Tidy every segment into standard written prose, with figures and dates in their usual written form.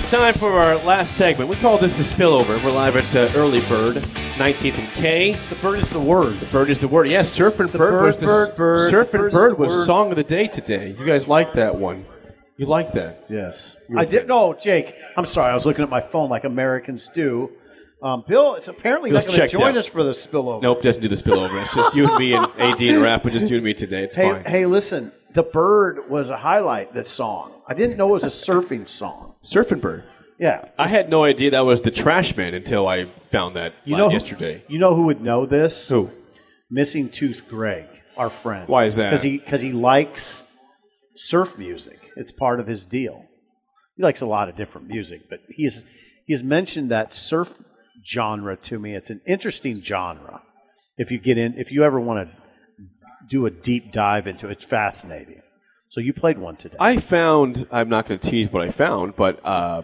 It's time for our last segment. We call this the spillover. We're live at Early Bird, 19th and K. The bird is the word. The bird is the word. Yes, Surf and Bird was Surf and Bird was song of the day today. You guys like that one? You like that? Yes. I did. No, Jake. I'm sorry. I was looking at my phone like Americans do. Bill is apparently not going to join us for the spillover. Nope, doesn't do the spillover. It's just you and me and AD and Rap, but just you and me today. It's fine. Hey, listen. The bird was a highlight. This song. I didn't know it was a surfing song. Surf and Bird. Yeah. I had no idea that was the Trash Man until I found that yesterday. You know who would know this? Who? Missing Tooth Greg, our friend. Why is that? Because he likes surf music. It's part of his deal. He likes a lot of different music, but he has mentioned that surf genre to me. It's an interesting genre. If you ever want to do a deep dive into it, it's fascinating. So you played one today. I'm not going to tease what I found, but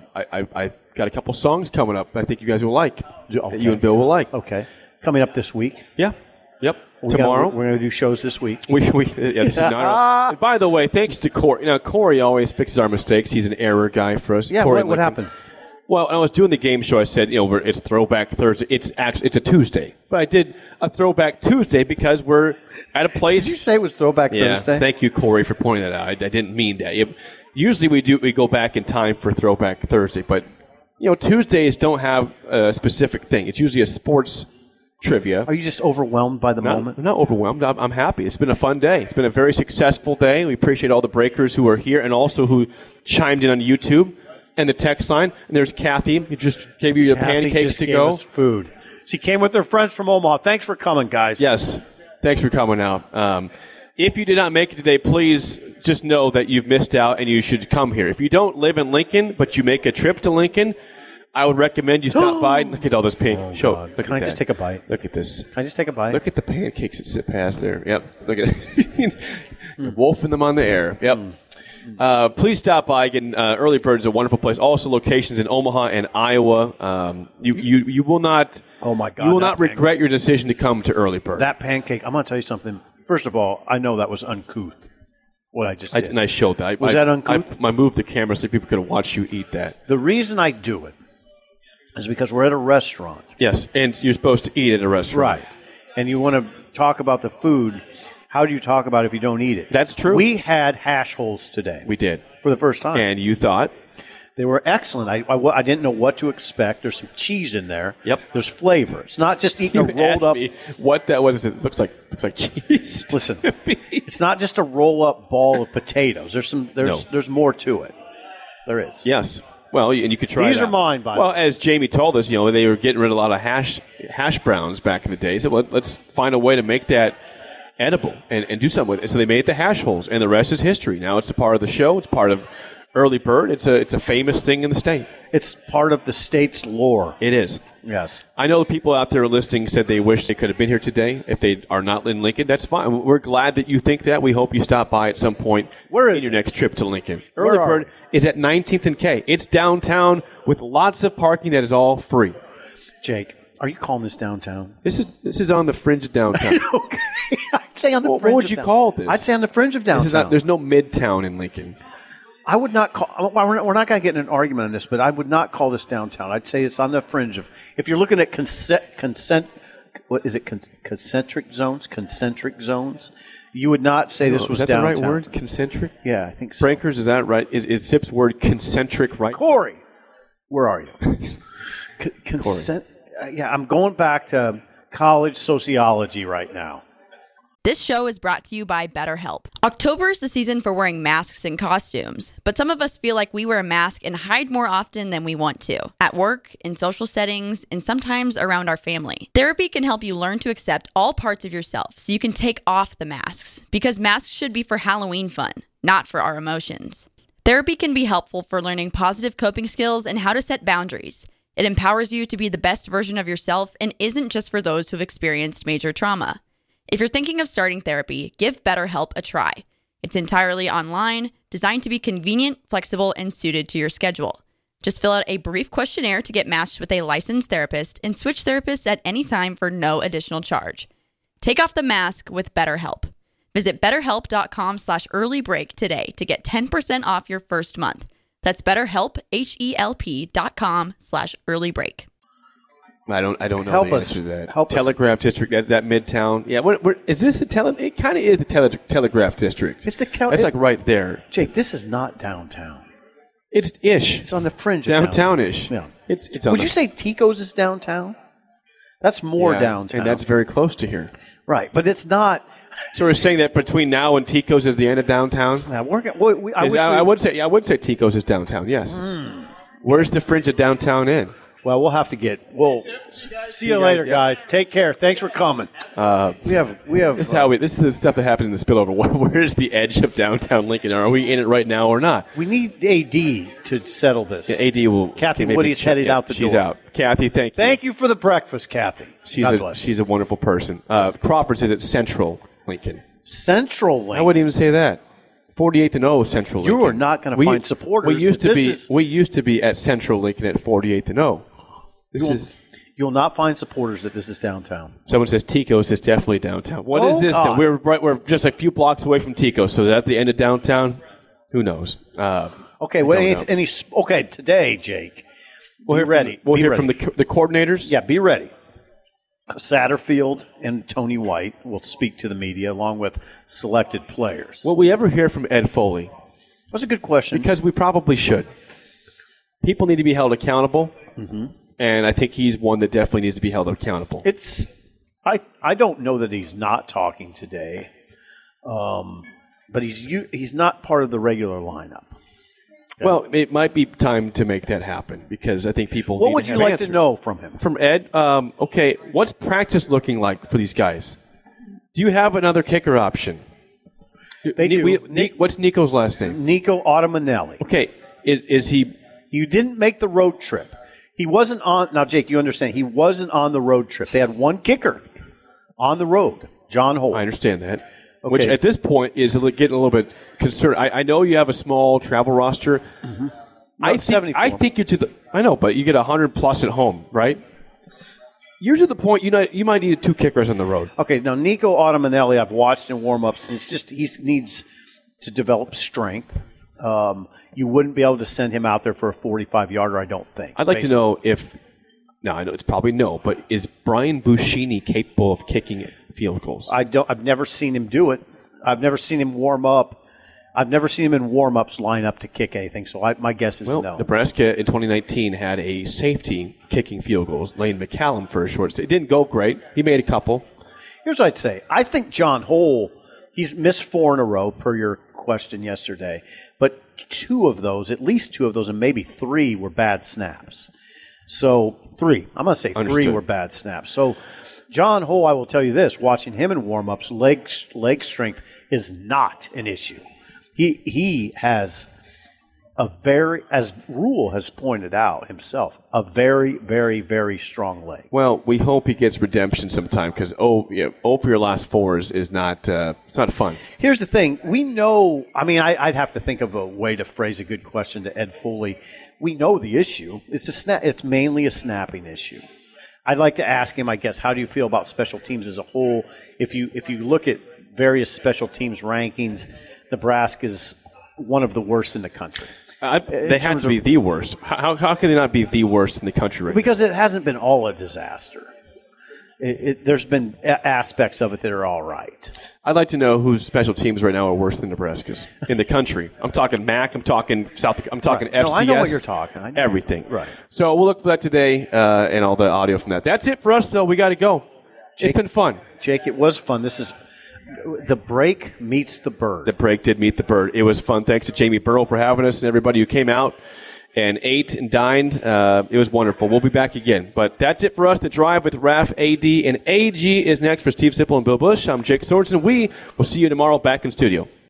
I got a couple songs coming up I think you guys will like. Okay. That you and Bill will like. Okay. Coming up this week. Yeah. Yep. Tomorrow. We're going to do shows this week. This is not. By the way, thanks to Corey. Corey always fixes our mistakes. He's an error guy for us. Yeah, Corey, what happened? Well, when I was doing the game show, I said, it's Throwback Thursday. It's a Tuesday. But I did a Throwback Tuesday because we're at a place. Did you say it was Throwback Thursday? Thank you, Corey, for pointing that out. I didn't mean that. Usually we go back in time for Throwback Thursday, but Tuesdays don't have a specific thing. It's usually a sports trivia. Are you just overwhelmed by the moment? I'm not overwhelmed. I'm happy. It's been a fun day. It's been a very successful day. We appreciate all the breakers who are here and also who chimed in on YouTube. And the text line, and there's Kathy, who just gave you the pancakes to go. Us food. She came with her friends from Omaha. Thanks for coming, guys. Yes, thanks for coming out. If you did not make it today, please just know that you've missed out and you should come here. If you don't live in Lincoln, but you make a trip to Lincoln, I would recommend you stop by and look at all this pink. Can I just take a bite? Look at this. Can I just take a bite? Look at the pancakes that sit past there. Yep. Look at it. Wolfing them on the air. Yep. Please stop by. Again, Early Bird is a wonderful place. Also, locations in Omaha and Iowa. You will not. Oh my God! You will not regret your decision to come to Early Bird. That pancake. I'm going to tell you something. First of all, I know that was uncouth. What I just did. And I showed that. Was that uncouth? I moved the camera so people could watch you eat that. The reason I do it is because we're at a restaurant. Yes, and you're supposed to eat at a restaurant, right? And you want to talk about the food. How do you talk about it if you don't eat it? That's true. We had hash holes today. We did. For the first time. And you thought? They were excellent. I didn't know what to expect. There's some cheese in there. Yep. There's flavor. It's not just eating a rolled up. Me what that was. It looks like cheese. Listen, it's not just a roll up ball of potatoes. There's more to it. There is. Yes. Well, and you could try. These are mine, by the way. Well, as Jamie told us, they were getting rid of a lot of hash browns back in the day. So let's find a way to make that edible and do something with it. So they made the hash holes, and the rest is history. Now it's a part of the show. It's part of Early Bird. It's a famous thing in the state. It's part of the state's lore. It is. Yes. I know the people out there listening said they wish they could have been here today. If they are not in Lincoln, that's fine. We're glad that you think that. We hope you stop by at some point in your next trip to Lincoln. Early Bird is at 19th and K. It's downtown with lots of parking that is all free. Jake, are you calling this downtown? This is on the fringe of downtown. Okay. I'd say on the fringe. What would you call this? I'd say on the fringe of downtown. There's no midtown in Lincoln. I would not call. We're not going to get in an argument on this, but I would not call this downtown. I'd say it's on the fringe of. If you're looking at concentric zones, you would not say this was downtown. Is that the right word? Concentric? Yeah, I think so. Breakers, is that right? Is Sip's word concentric right? Corey, where are you? Yeah, I'm going back to college sociology right now. This show is brought to you by BetterHelp. October is the season for wearing masks and costumes, but some of us feel like we wear a mask and hide more often than we want to. At work, in social settings, and sometimes around our family. Therapy can help you learn to accept all parts of yourself so you can take off the masks, because masks should be for Halloween fun, not for our emotions. Therapy can be helpful for learning positive coping skills and how to set boundaries. It empowers you to be the best version of yourself and isn't just for those who've experienced major trauma. If you're thinking of starting therapy, give BetterHelp a try. It's entirely online, designed to be convenient, flexible, and suited to your schedule. Just fill out a brief questionnaire to get matched with a licensed therapist and switch therapists at any time for no additional charge. Take off the mask with BetterHelp. Visit betterhelp.com/earlybreak today to get 10% off your first month. That's BetterHelp, HELP.com/earlybreak. I don't know Help the us. answer to that. Help us. Telegraph District, is that Midtown? Yeah, is this the It kind of is the Telegraph District. It's the That's like right there. Jake, this is not downtown. It's ish. It's on the fringe of Downtown-ish. Yeah. It's on Would you say Tico's is downtown? That's more downtown. And that's very close to here. right, but it's not. So we're saying that between now and Tico's is the end of downtown? I would say Tico's is downtown, yes. Where's the fringe of downtown in? Well, we'll have to get. We'll see you later, guys. Take care. Thanks for coming. We have. This is the stuff that happens in the spillover. Where's the edge of downtown Lincoln? Are we in it right now or not? We need AD to settle this. Yeah, AD will. Kathy Woody's headed out the door. She's out. Kathy, thank you. Thank you for the breakfast, Kathy. She's a wonderful person. Crawford's is at Central Lincoln. Central Lincoln. I wouldn't even say that. 48th and 0 Central Lincoln. You are not going to find supporters. We used to be at Central Lincoln at 48th and 0. You'll not find supporters that this is downtown. Someone says Tico's is definitely downtown. What is this? God. We're just a few blocks away from Tico's, so that's the end of downtown. Who knows? Okay, today, Jake. We'll hear from the coordinators. Yeah, be ready. Satterfield and Tony White will speak to the media along with selected players. Will we ever hear from Ed Foley? That's a good question. Because we probably should. People need to be held accountable. Mm-hmm. And I think he's one that definitely needs to be held accountable. I don't know that he's not talking today, but he's not part of the regular lineup. Okay. Well, it might be time to make that happen because I think people. What would you like to know from him? From Ed? Okay, what's practice looking like for these guys? Do you have another kicker option? They do. What's Nico's last name? Nico Automanelli. Okay, is he? You didn't make the road trip. He wasn't on. Now, Jake, you understand. He wasn't on the road trip. They had one kicker on the road, John Holt. I understand that. Okay. Which at this point is getting a little bit concerned. I know you have a small travel roster. Mm-hmm. I think you're to the. I know, but you get 100 plus at home, right? You're to the point you might need 2 kickers on the road. Okay, now Nico Automanelli, I've watched in warm-ups. He needs to develop strength. You wouldn't be able to send him out there for a 45-yarder, I don't think. I'd like to know if. Now I know it's probably no, but is Brian Buschini capable of kicking field goals? I've never seen him do it. I've never seen him warm up. I've never seen him in warm-ups line up to kick anything. So my guess is no. Nebraska in 2019 had a safety kicking field goals, Lane McCallum for a short. It didn't go great. He made a couple. Here's what I'd say. I think John Hole, he's missed 4 in a row per your question yesterday, but at least two of those, and maybe 3 were bad snaps. So 3. I'm going to say 3 were bad snaps. So John Hole, I will tell you this, watching him in warm-ups, leg strength is not an issue. He has as Rule has pointed out himself, a very, very, very strong leg. Well, we hope he gets redemption sometime because for your last 4 is not it's not fun. Here's the thing: we know. I mean, I'd have to think of a way to phrase a good question to Ed Foley. We know the issue. It's mainly a snapping issue. I'd like to ask him, I guess, how do you feel about special teams as a whole? If you look at various special teams rankings, Nebraska's one of the worst in the country. They have to be the worst. How can they not be the worst in the country right because now? It hasn't been all a disaster. There's been aspects of it that are all right. I'd like to know whose special teams right now are worse than Nebraska's in the country. I'm talking MAC. I'm talking South. I'm talking FCS. No, I know what you're talking. Everything. Right. So we'll look for that today and all the audio from that. That's it for us, though. We got to go. Jake, it's been fun. Jake, it was fun. This is the break meets the bird. The break did meet the bird. It was fun. Thanks to Jamie Burrow for having us and everybody who came out and ate and dined. It was wonderful. We'll be back again. But that's it for us. The Drive with Raf, AD, and AG is next for Steve Sipple and Bill Bush. I'm Jake Sorensen. We will see you tomorrow back in studio.